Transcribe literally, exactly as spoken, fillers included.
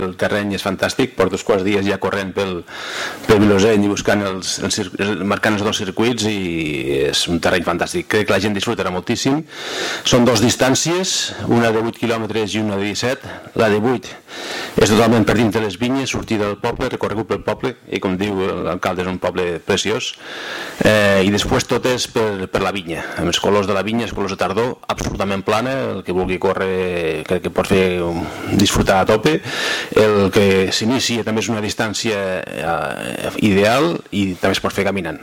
el terreny és fantàstic, porto uns quants dies ja corrent pel, pel Vilosell i buscant els, els, marcant els dos circuits, i és un terreny fantàstic. Crec que la gent disfrutarà moltíssim. Són dues distàncies, una de vuit quilòmetres i una de disset. La de vuit és totalment per dintre les vinyes, sortir del poble, recorregut pel poble, i com diu l'alcalde és un poble preciós, eh, i després tot és per, per la vinya, amb els colors de la vinya, els colors de tardor, absolutament plana. El que vulgui córrer crec que pot fer disfrutar a tope. El que s'inicia també és una distància eh, ideal, i també es pot fer caminant.